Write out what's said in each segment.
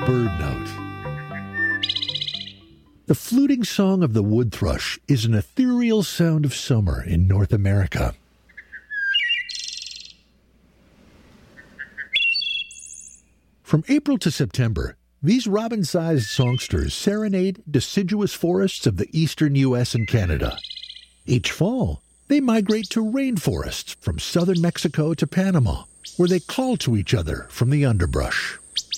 Bird Note. The fluting song of the wood thrush is an ethereal sound of summer in North America. From April to September, these robin-sized songsters serenade deciduous forests of the eastern U.S. and Canada. Each fall, they migrate to rainforests from southern Mexico to Panama, where they call to each other from the underbrush.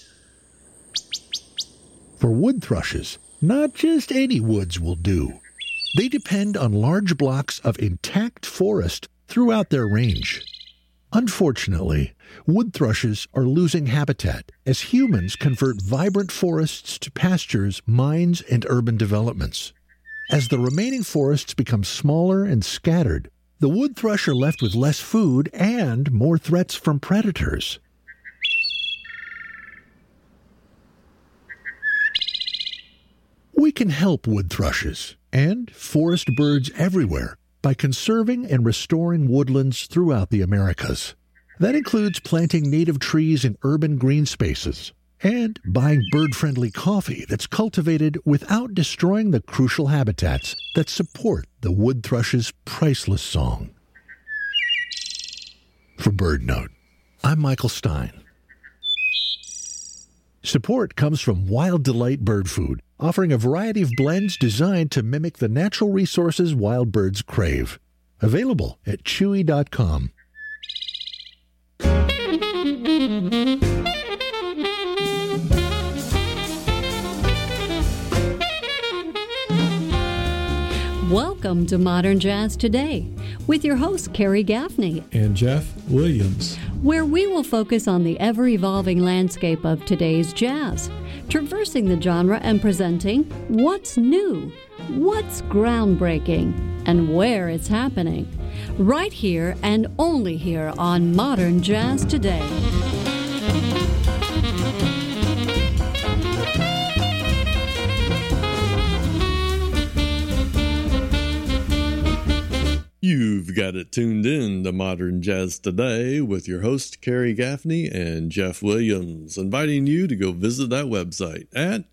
For wood thrushes, not just any woods will do. They depend on large blocks of intact forest throughout their range. Unfortunately, wood thrushes are losing habitat as humans convert vibrant forests to pastures, mines, and urban developments. As the remaining forests become smaller and scattered, the wood thrush are left with less food and more threats from predators. We can help wood thrushes and forest birds everywhere by conserving and restoring woodlands throughout the Americas. That includes planting native trees in urban green spaces and buying bird-friendly coffee that's cultivated without destroying the crucial habitats that support the wood thrush's priceless song. For Bird Note, I'm Michael Stein. Support comes from Wild Delight Bird Food, offering a variety of blends designed to mimic the natural resources wild birds crave. Available at Chewy.com. Welcome to Modern Jazz Today with your host, Carrie Gaffney and Jeff Williams, where we will focus on the ever-evolving landscape of today's jazz, traversing the genre and presenting what's new, what's groundbreaking, and where it's happening. Right here and only here on Modern Jazz Today. You've got it tuned in to Modern Jazz Today with your host, Carrie Gaffney and Jeff Williams, inviting you to go visit that website at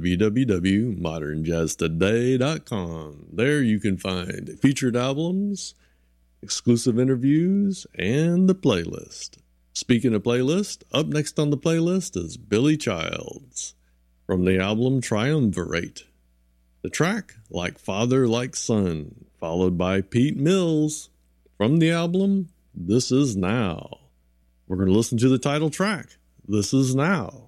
www.modernjazztoday.com. There you can find featured albums, exclusive interviews, and the playlist. Speaking of playlist, up next on the playlist is Billy Childs from the album Triumvirate. The track, Like Father, Like Son, followed by Pete Mills from the album This Is Now. We're going to listen to the title track, This Is Now.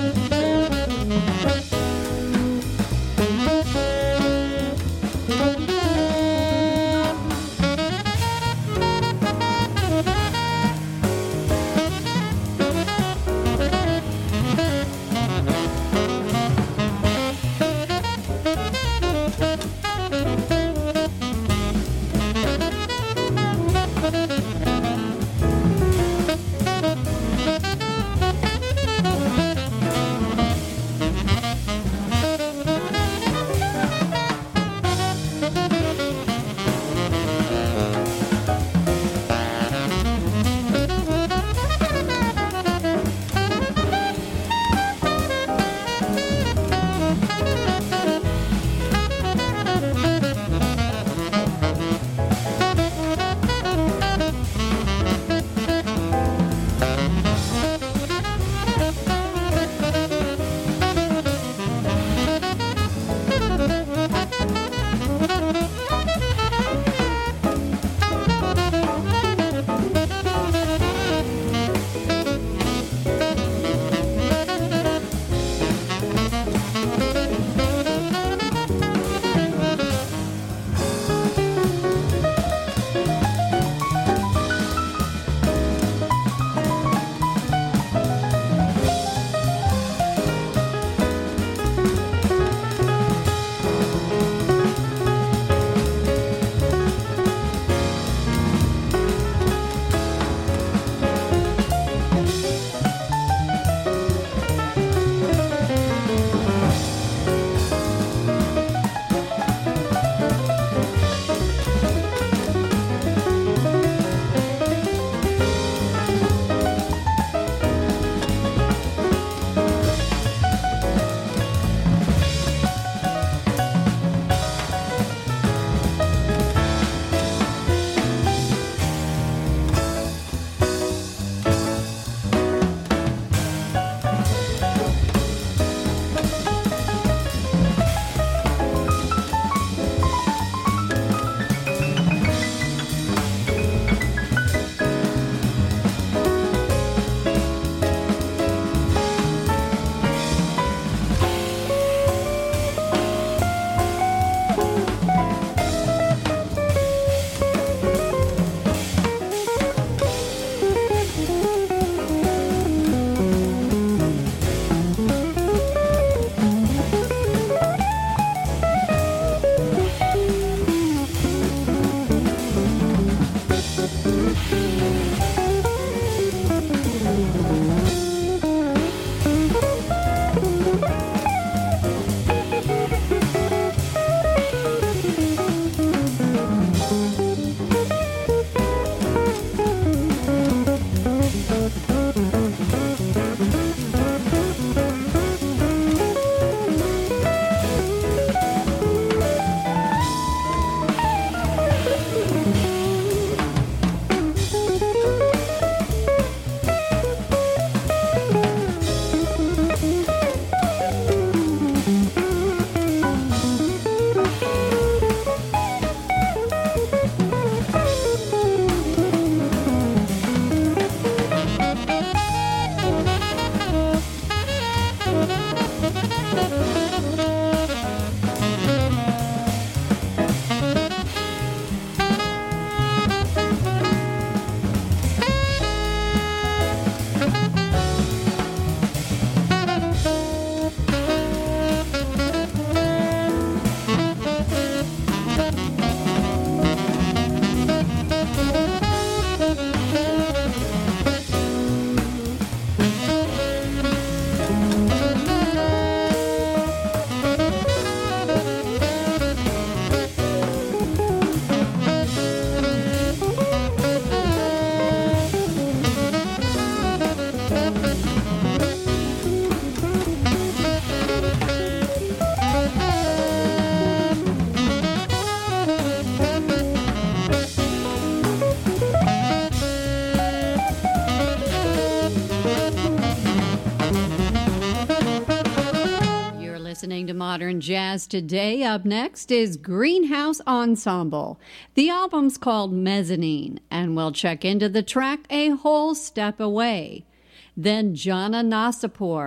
Listening to Modern Jazz today. Up next is Greenhouse Ensemble. The album's called Mezzanine, and we'll check into the track A Whole Step Away. Then Jana Nasapur,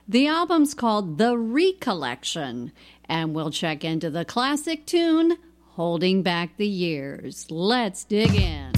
The album's called The Recollection, and we'll check into the classic tune, Holding Back the Years. Let's dig in.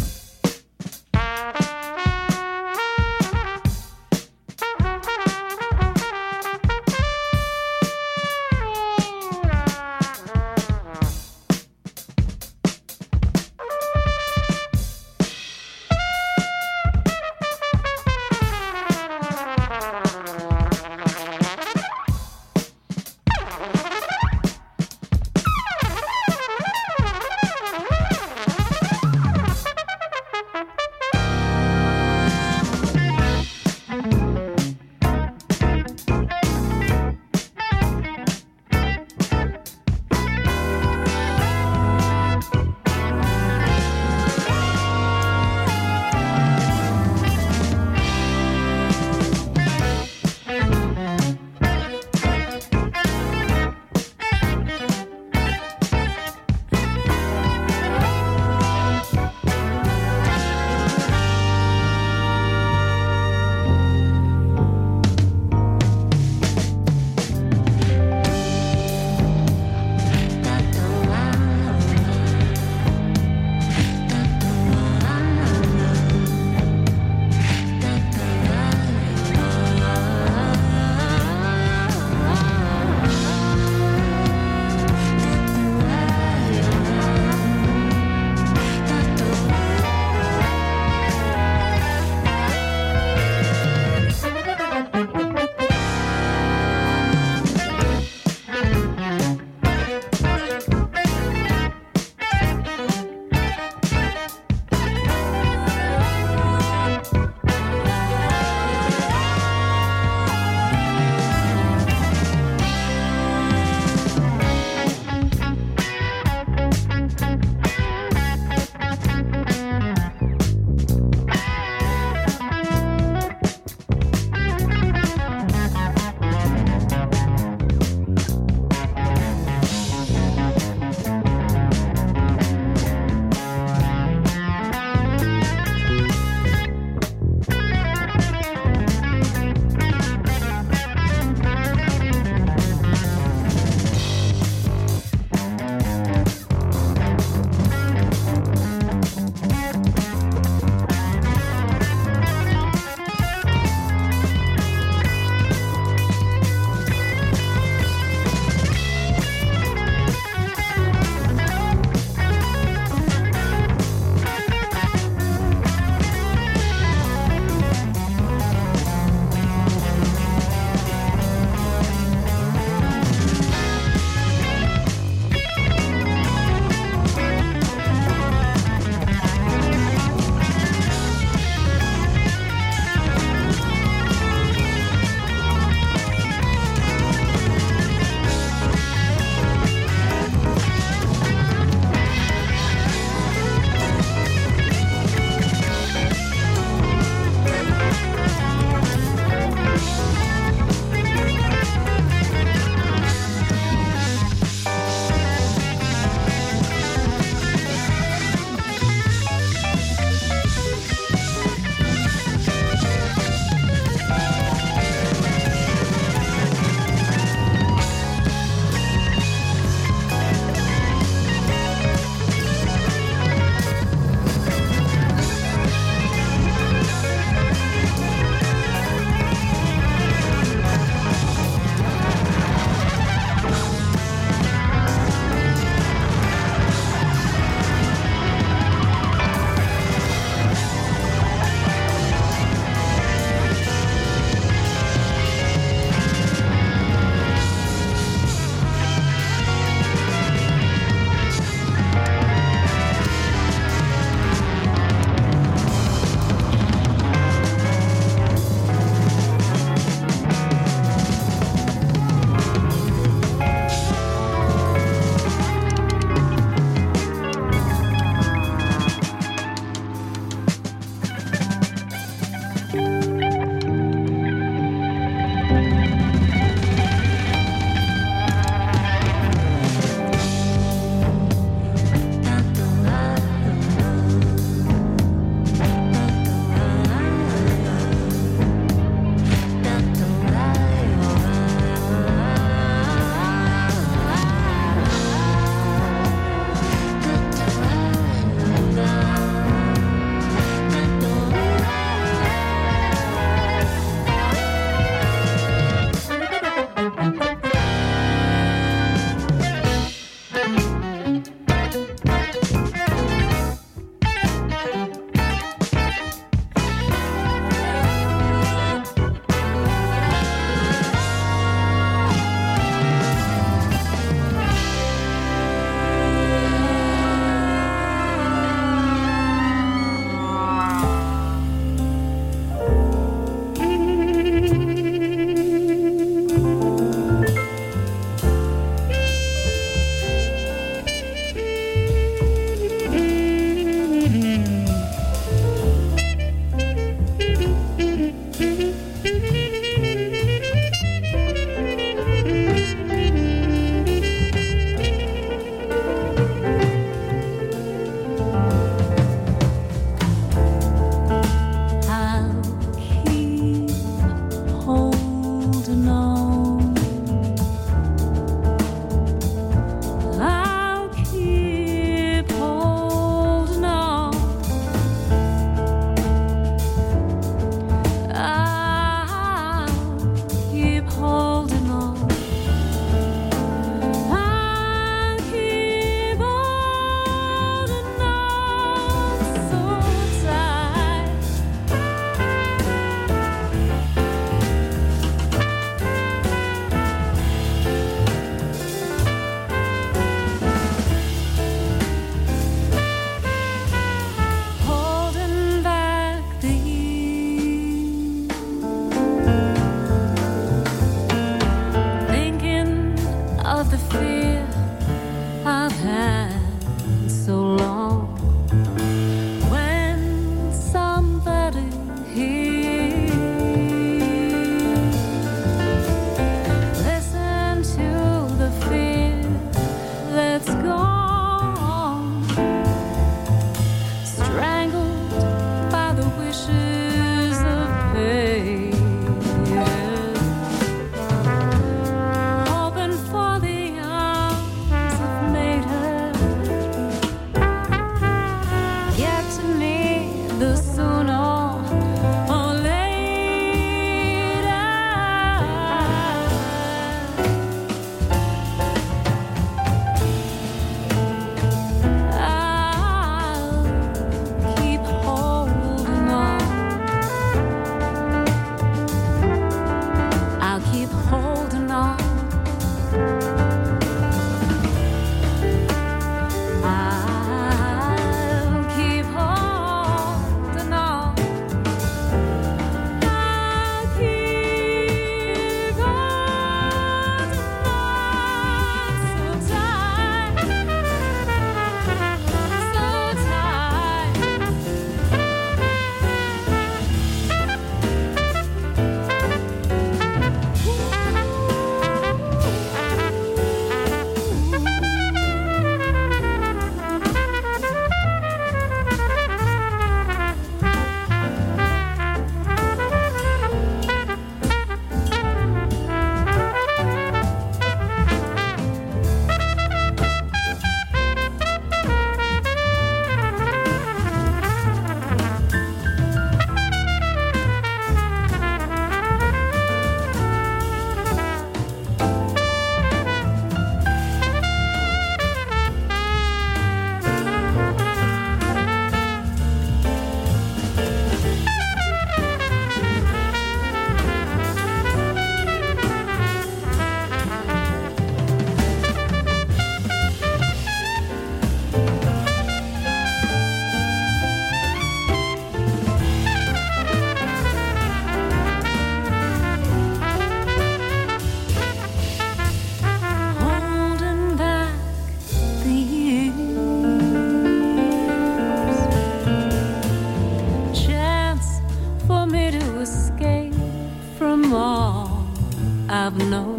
no,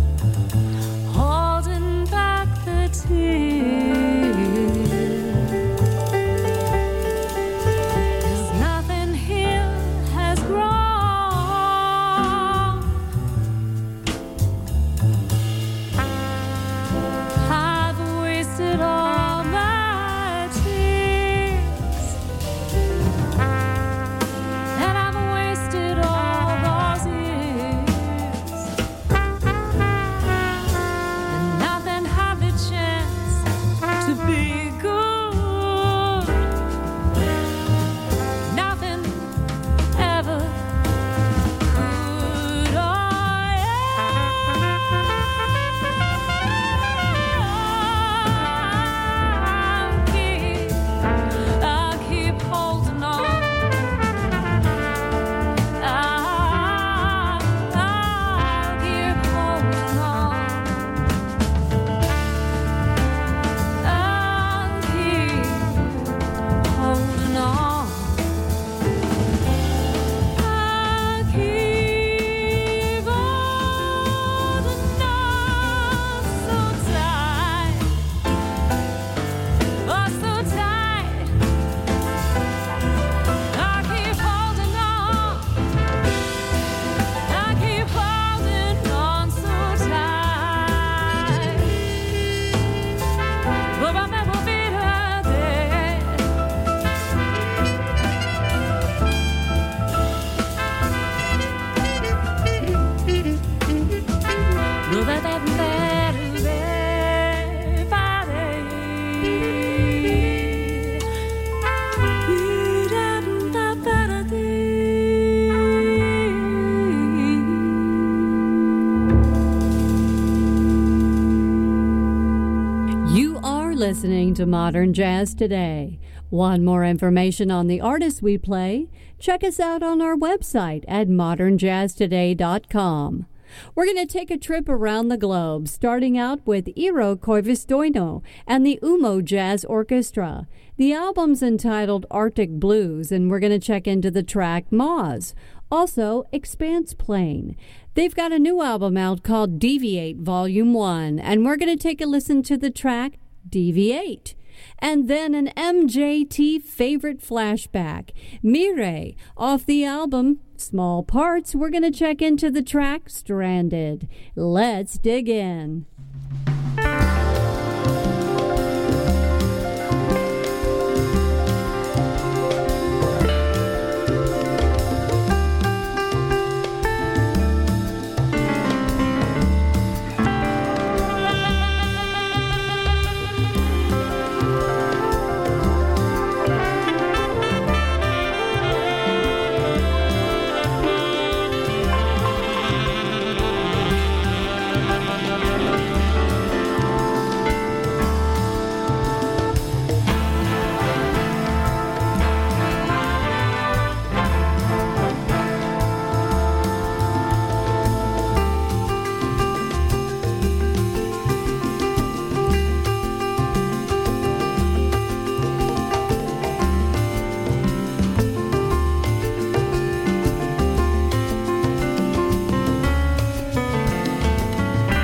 holding back the tears. 'Cause nothing here has grown. I've wasted all my tears, and I've wasted all those years, and nothing had the chance to be good. Nothing ever could. I'll keep holding on. I'll keep holding on. I'll keep holding on. I'll keep holding on so tight, oh so tight. I'll keep holding on. I'll keep holding on so tight. But I'll never be there. No, You are listening to Modern Jazz Today. Want more information on the artists we play? Check us out on our website at modernjazztoday.com. We're going to take a trip around the globe, starting out with Eero Koivistoinen and the Umo Jazz Orchestra. The album's entitled Arctic Blues, and we're going to check into the track Moz. Also, Expanse Plane. They've got a new album out called Deviate Volume 1, and we're going to take a listen to the track Deviate. And then an MJT favorite flashback, Mire, off the album Small Parts. We're going to check into the track Stranded. Let's dig in.